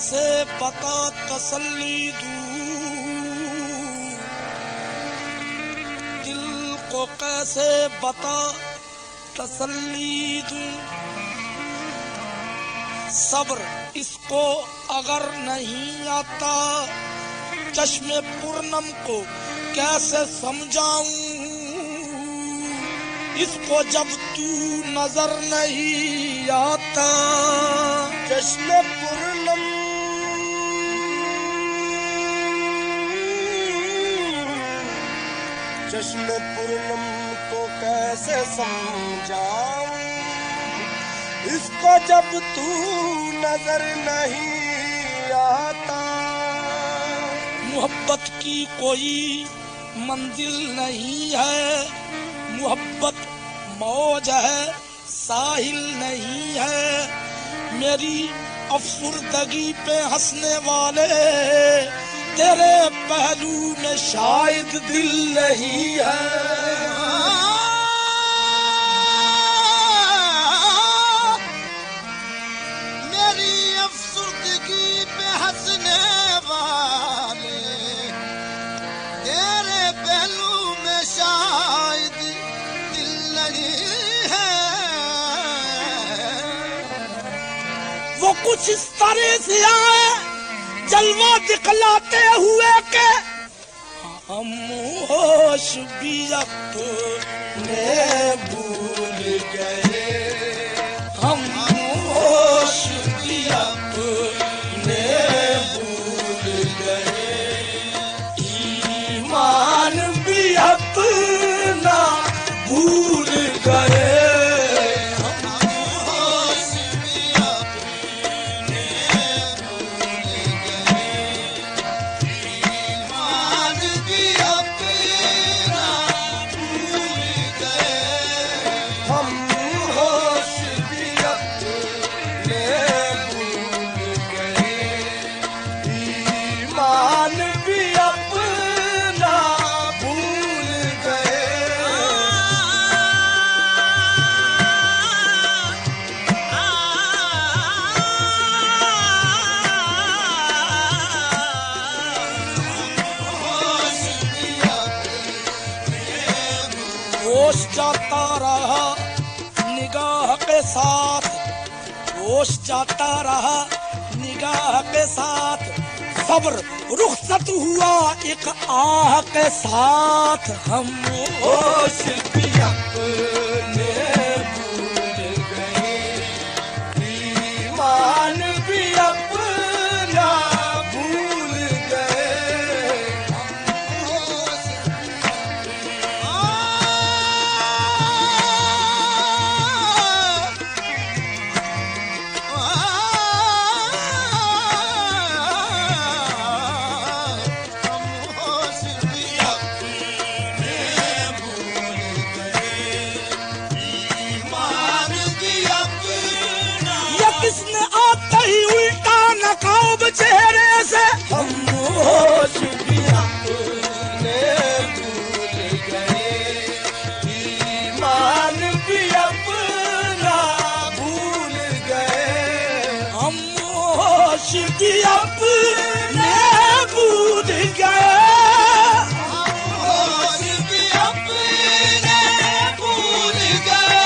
कैसे बता तसल्ली दूं, दिल को कैसे बता तसल्ली दूं। सब्र इसको अगर नहीं आता, चश्मे पूर्णम को कैसे समझाऊं, इसको जब तू नजर नहीं आता। चश्मे पूर्णम चश्मे पूर्णम को कैसे समझाऊं, इसको जब तू नजर नहीं आता। मोहब्बत की कोई मंजिल नहीं है, मोहब्बत मौज है साहिल नहीं है। मेरी अफसुर्दगी पे हंसने वाले तेरे पहलू में शायद दिल नहीं है। मेरी अफसुर्दगी पे हंसने वाले तेरे पहलू में शायद दिल नहीं है। वो कुछ इस तरह से आए जलवा दिखलाते हुए के हम होश भी अपने भूल गए, हम होश भी अपने भूल गए, ईमान भी अपना भूल गए। होश जाता रहा निगाह के साथ, होश जाता रहा निगाह के साथ, सब्र रुखसत हुआ एक आह के साथ। हम होश भी अपने भूल गए, ईमान भी अपना भूल गए। किसने आते ही उल्टा नकाब चेहरे से हम होश भी अपने भूल गए, ईमान भी अपना भूल गए। हम होश भी अपने भूल गए, होश भी अपने भूल गए,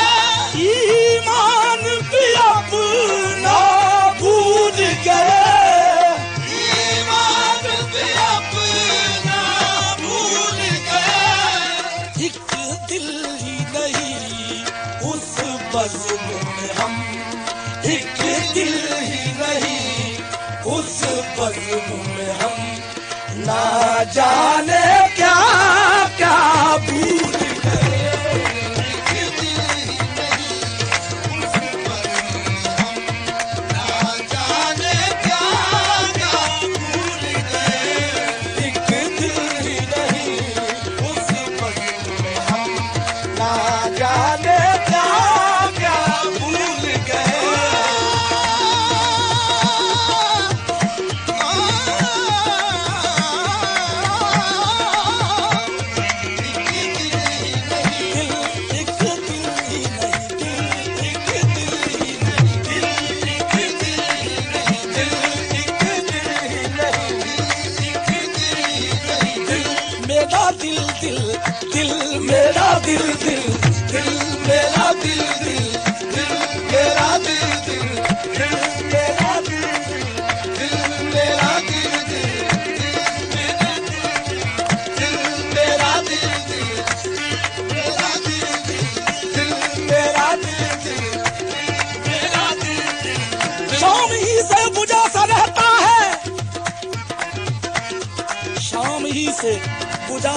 ईमान भी अपना भूल गए, ईमान भी अपना भूल गए। एक दिल ही नहीं उस बज़्म में हम, एक दिल ही नहीं उस बज़्म में हम, ना जाने क्या क्या भूल गए।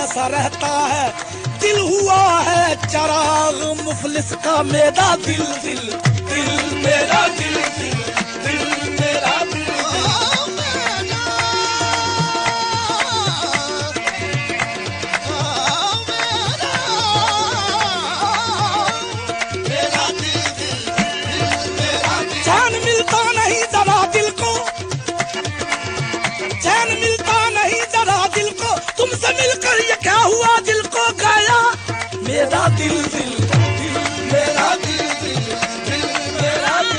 सा रहता है, दिल हुआ है चराग मुफलिस का। मेरा दिल दिल दिल मेरा दिल दिल दिल मेरा दिल चैन मिलता नहीं जरा दिल को, चैन मिलता नहीं जरा दिल को, तुमसे मिलकर ये क्या हुआ दिल को गया। मेरा दिल दिल दिल मेरा दिल दिल दिल मेरा दिल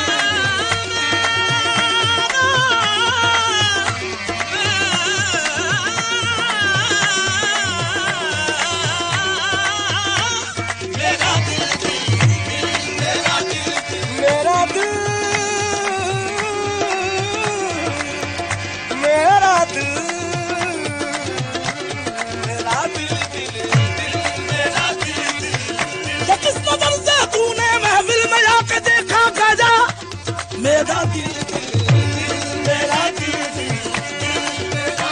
मेरा दिल मेरा दिल मेरा दिल मेरा दिल मेरा दिल दिल दिल मेरा दिल दिल किस नजर से तूने महफिल में आके देखा गजा। मेरा दिल दिल दिल मेरा दिल दिल मेरा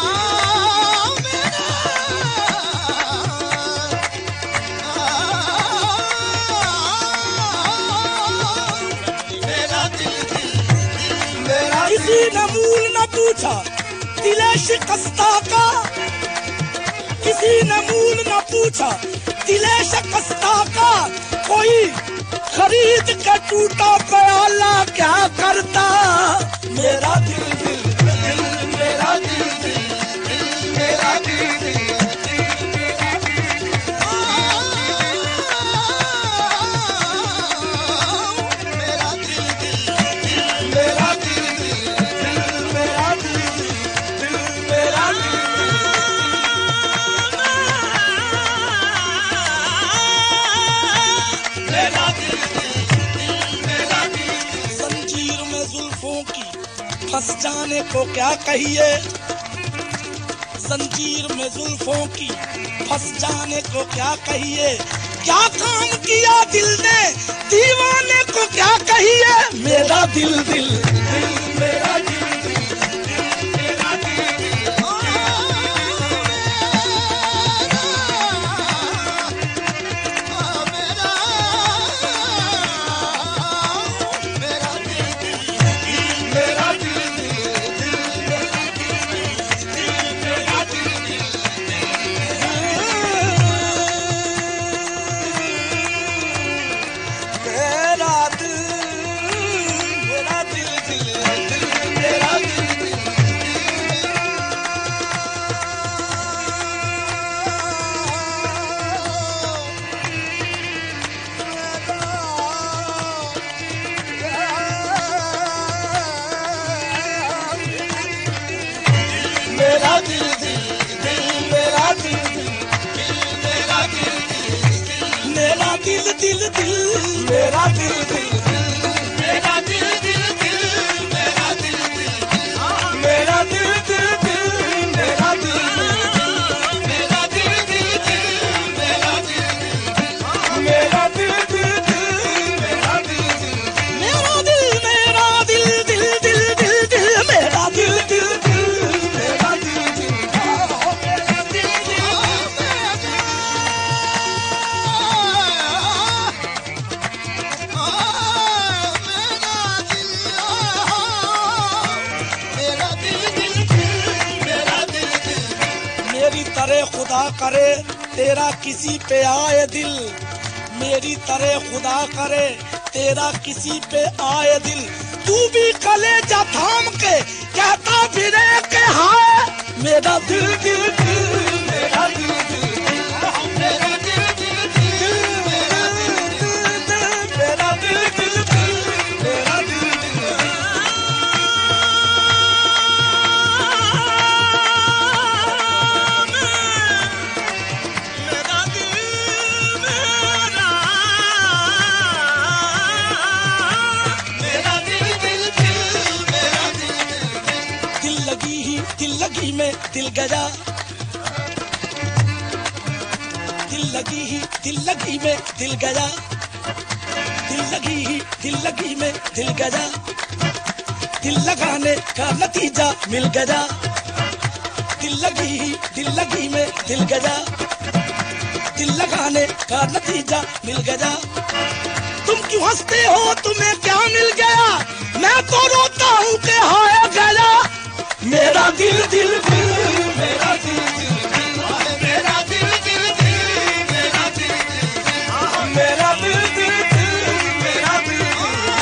किसी ने मूल न पूछा दिले शिकस्ता का, किसी ने मूल न पूछा दिले शिकस्ता का। कोई खरीद के टूटा प्याला क्या करता। मेरा दिल दिल दिल मेरा दिल दिल दिल मेरा दिल दिल मेरा दिल दिल मेरा दिल मेरा दिल दिल मेरा दिल मेरा दिल मेरा दिल जंजीर में जुल्फों की फंस जाने को क्या कहिए, जंजीर में जुल्फों की फंस जाने को क्या कहिए। क्या काम किया दिल ने दीवाने को क्या कहिए। मेरा दिल दिल दिल मेरा दिल दिल दिल मेरा दिल दिल मेरा दिल दिल दिल मेरा दिल दिल मेरा दिल दिल दिल मेरा दिल दिल मेरा दिल दिल दिल मेरा दिल मेरा दिल दिल दिल मेरा दिल मेरा दिल दिल दिल मेरा दिल मेरा दिल मेरा दिल दिल दिल दिल दिल मेरा दिल दिल दिल मेरा दिल खुदा करे तेरा किसी पे आए दिल, मेरी तरह खुदा करे तेरा किसी पे आए दिल। तू भी कलेजा थाम के कहता फिरे के हाय मेरा दिल दिल दिल मेरा दिल दिल मेरा दिल दिल दिल मेरा दिल दिल मेरा दिल दिल मेरा दिल लगी में दिल गया, दिल लगी ही दिल लगी में दिल गया, दिल लगी ही दिल लगी में दिल गया, दिल लगाने का नतीजा मिल गया, दिल लगी में दिल गया, दिल लगाने का नतीजा मिल गया। तुम क्यों हंसते हो, तुम्हें क्या मिल गया? मैं तो रोता हूँ कि हाय गया। मेरा दिल दिल दिल, मेरा दिल दिल दिल, मेरा दिल दिल दिल, मेरा दिल दिल दिल, मेरा दिल दिल दिल, मेरा दिल दिल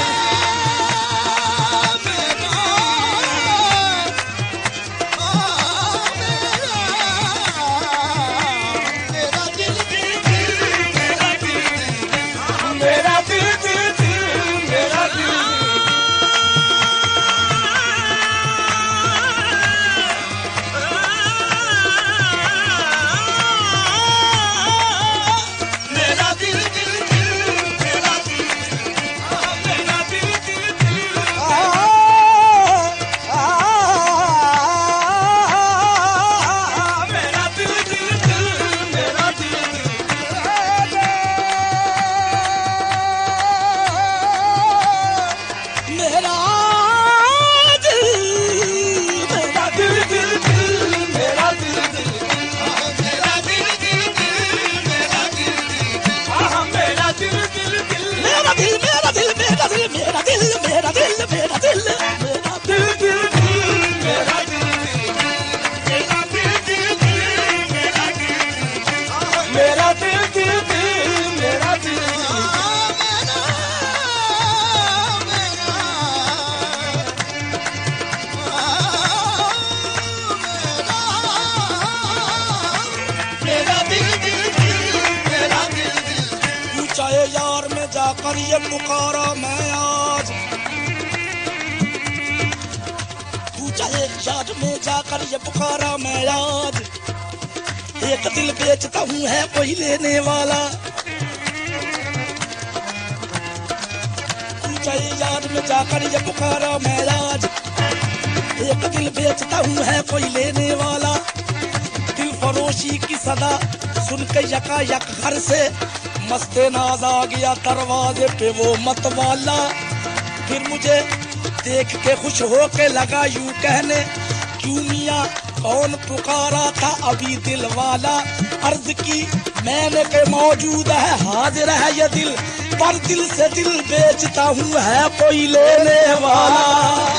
जाकर ये पुकारा मैं आज, पूछा एक याद में जाकर ये पुकारा मैं आज। एक दिल बेचता हूँ है कोई लेने वाला, पूछा एक याद में जाकर ये पुकारा मैं आज। एक दिल बेचता हूँ है कोई लेने वाला। दिल फरोशी की सदा सुन के यकायक घर से मस्ते नाज आ गया दरवाजे पे वो मत वाला। फिर मुझे देख के खुश हो के लगा यूं कहने, क्यों मियाँ कौन पुकारा था अभी दिल वाला? अर्ज की मैंने के मौजूद है हाजिर है ये दिल, पर दिल से दिल बेचता हूँ है कोई लेने वाला।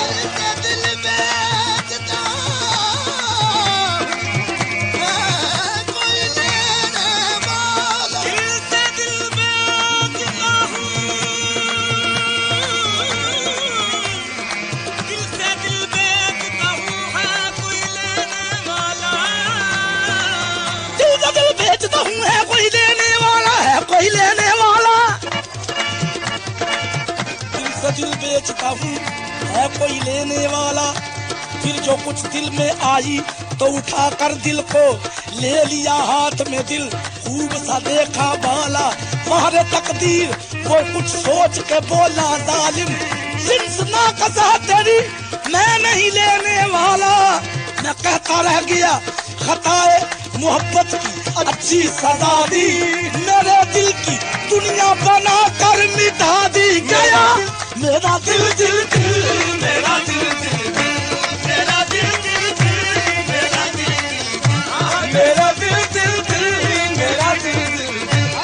दिल बेचता हूँ है कोई लेने वाला। फिर जो कुछ दिल में आई तो उठा कर दिल को ले लिया हाथ में दिल, खूब सा देखा बाला मारे तकदीर वो कुछ सोच के बोला जालिम, जिन्स ना कसा तेरी मैं नहीं लेने वाला। मैं कहता रह गया खताए मोहब्बत की अच्छी सजा दी, मेरे दिल की दुनिया बना कर मिटा दी गया। मेरा दिल दिल दिल, मेरा दिल दिल दिल, मेरा दिल दिल दिल, मेरा दिल दिल दिल, मेरा दिल दिल दिल, मेरा दिल दिल दिल।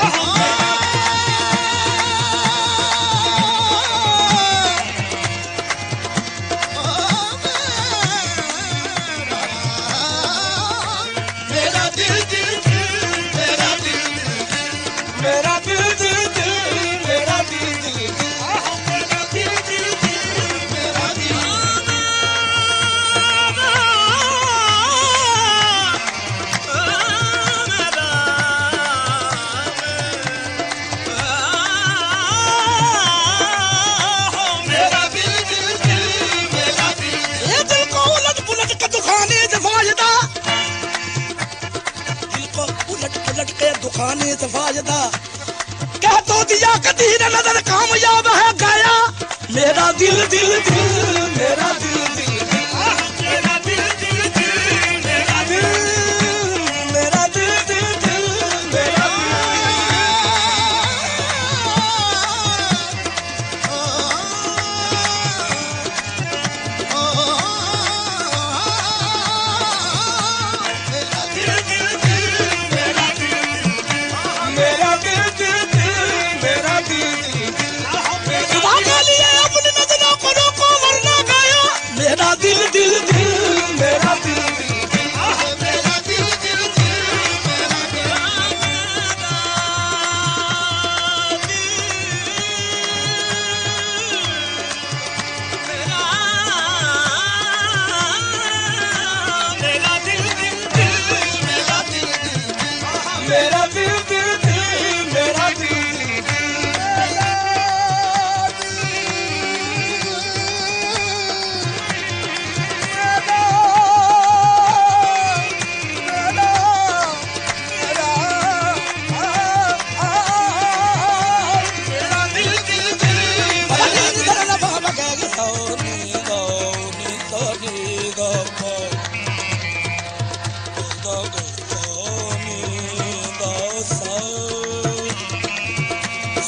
मेरा दिल दिल दिल, मेरा दिल दिल दिल, मेरा दिल दिल दिल, मेरा दिल दिल दिल। दुखाने से फायदा कह तो दिया कदीर नजर कामयाब है गया। मेरा दिल दिल दिल, मेरा दिल दिल दिल, मेरा दिल दिल दिल, मेरा दिल, मेरा दिल दिल दिल, मेरा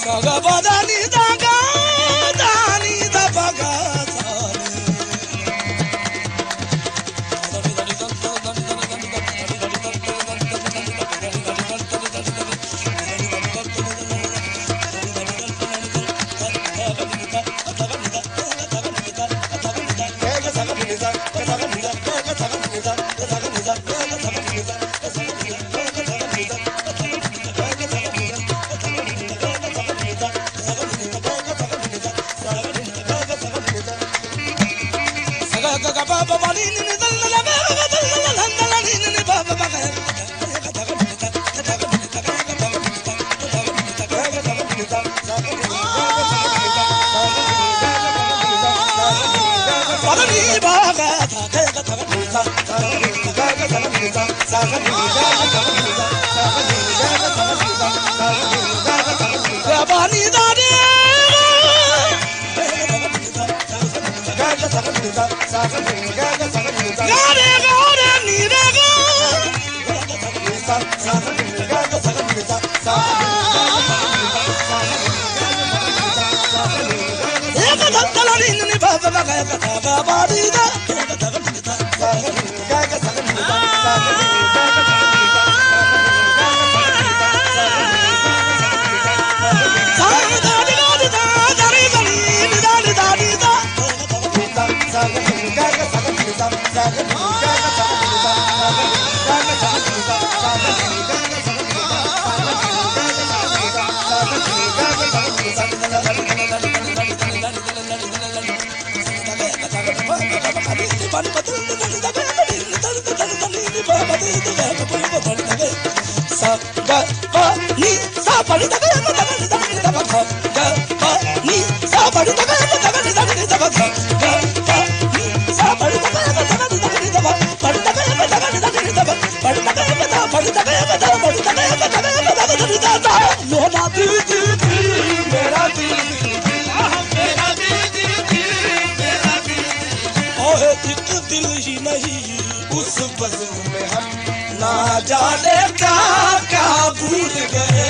Magabadani daga dani da baga Baba Malini दिल ही नहीं उस बज़्म में हम ना जाने क्या क्या भूल गए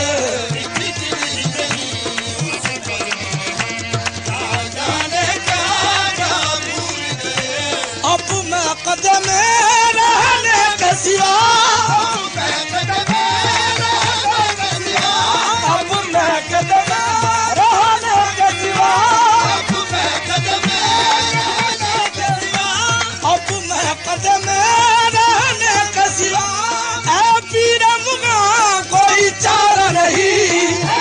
अब मैं कदम रहने के सिवा अब मैं कदम रहने के सिवा अब मैं कदम रहने के सिवा ऐ पीर मुगा कोई चारा नहीं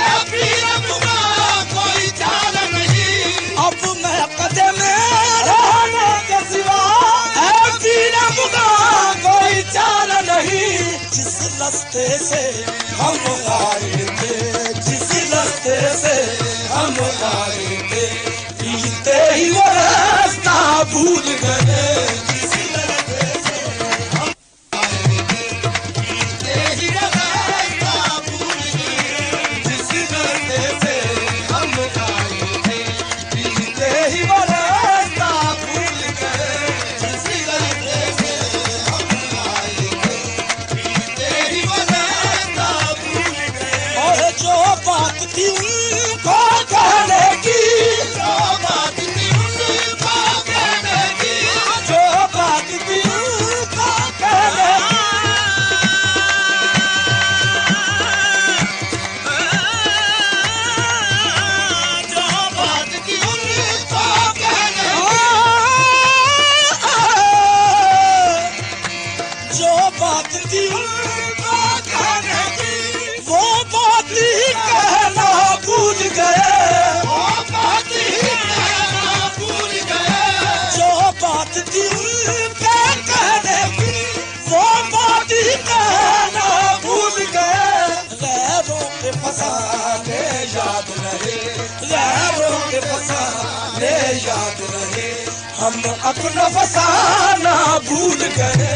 कोई चारा नहीं अब मैं कदम रहने के सिवा ऐ पीर मुगा कोई चारा नहीं जिस रास्ते से हम आए थे जिस रास्ते से हम आए थे पीते ही वो रास्ता भूल गए याद रहे हम अपना फसाना भूल गए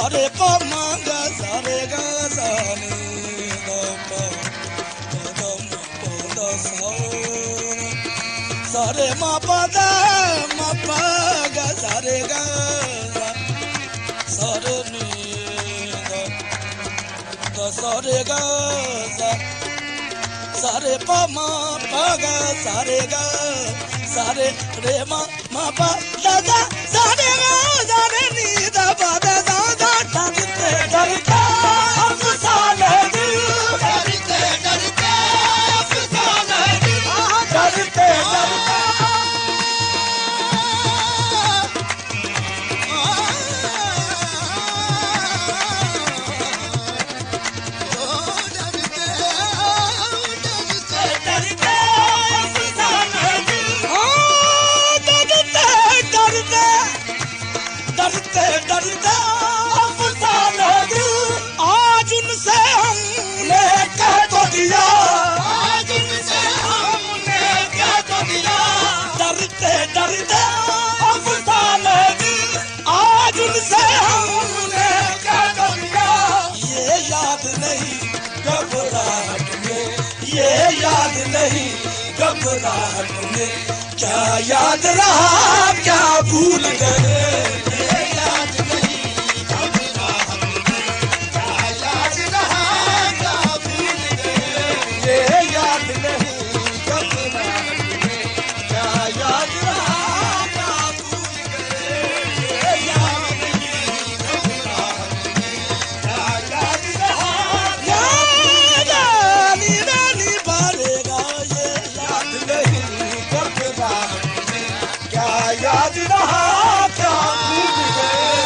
सारे प म ग सारे ग सा नि द प द म प द सा सारे म प द म प ग सारे ग सा सारे नि द सारे ग सा सारे प म प ग सारे ग सारे रे म प द द सारे ग सारे नि द प द द द डरते डरते अफसाने दिल डरते डरते अफसाने दिल डरते डरते डरते डरते अफसाने दिल आज उनसे हमने कह तो दिया आज उनसे हमने कह तो दिया डरते डरते अफसाने दिल आज उनसे हमने कह तो दिया ये याद नहीं घबराहट में ये याद नहीं घबराहट में क्या याद रहा क्या भूल गए याद नहीं घबराहट में क्या याद रहा क्या भूल गए ये याद नहीं घबराहट में क्या याद रहा क्या भूल गए ये याद नहीं घबराहट में क्या याद रहा क्या रानी रानी भरेगा ये याद नहीं घबराहट में क्या याद रहा क्या भूल गए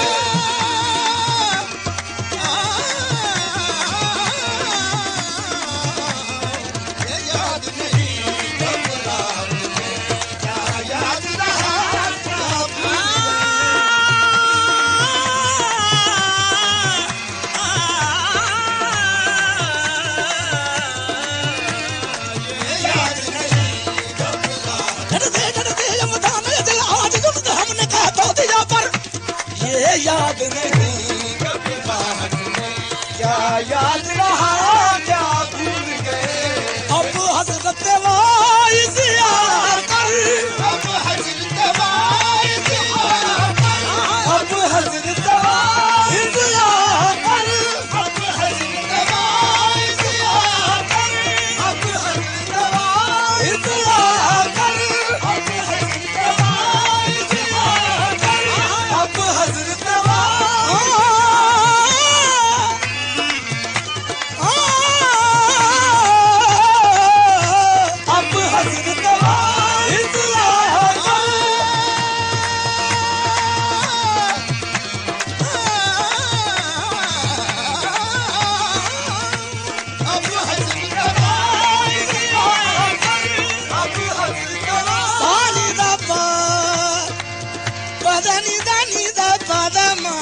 याद नहीं घबराहट में क्या याद रहा क्या भूल याद नहीं घबराहट डरते डरते यमदान दिल आज जुल्द हमने कह तो दिया पर ये याद नहीं घबराहट में क्या याद रहा क्या भूल गए अब हजरत वाइस आकर अब हजरत वाइस आकर अब हजरत वाइस आकर अब हजरत वाइस आकर अब हजरत वाइस आकर अब हजरत वाइस आकर अब हजरत अब हजरत अब हजरत वाइस आकर अब हजरत सानी दा पा पदनी दानी दा पदमा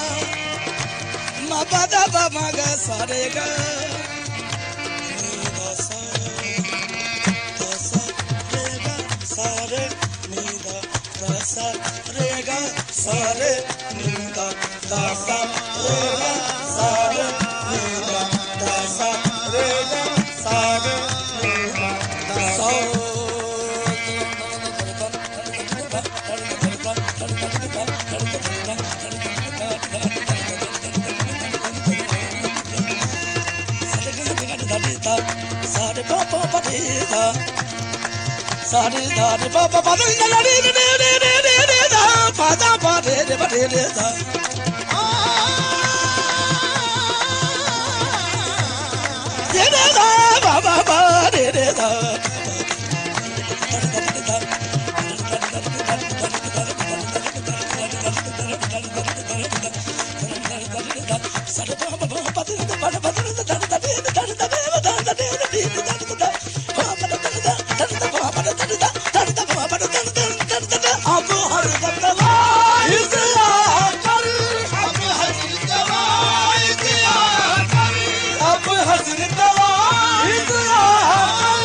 म पद ब म ग सारे ग नी दा सा दा सा रे ग सारे नी दा दा सा रे ग सारे नी दा दा सा रे ग सारे नी दा दा सा रे ग सारे नी दा दा सा सारे पापा पटेदा सारे दारे पापा पटेदा रे रे रे रे रे रे दा पादा पादे रे पटे रे दा रे रे दा बाबा बा रे रे दा सारे पापा पटेदा अब हर बदला इस आकर अब हजरत वाइस आकर अब हजरत वाइस आकर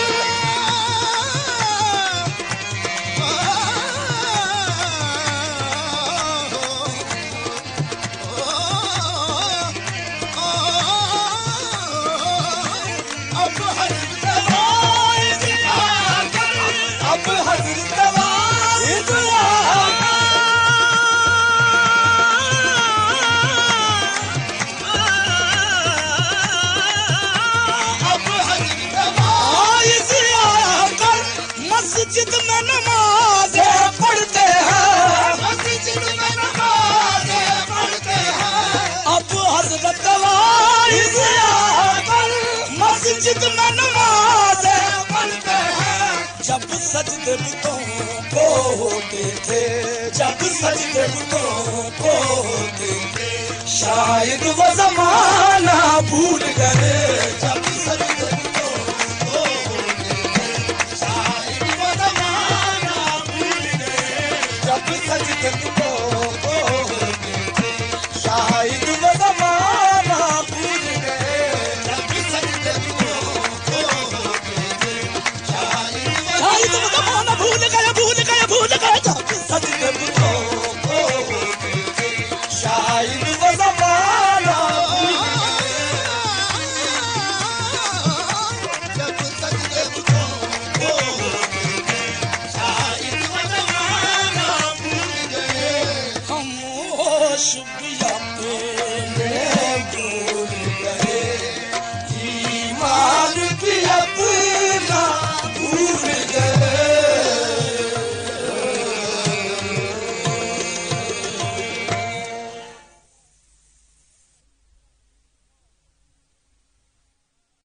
हजरत वाइस आकर मस्जिद में नमाज़ें पढ़ते हैं। जब सजदे बुतों को होते थे, जब सजदे बुतों को होते थे, शायद वो ज़माना भूल गए। जब सजदे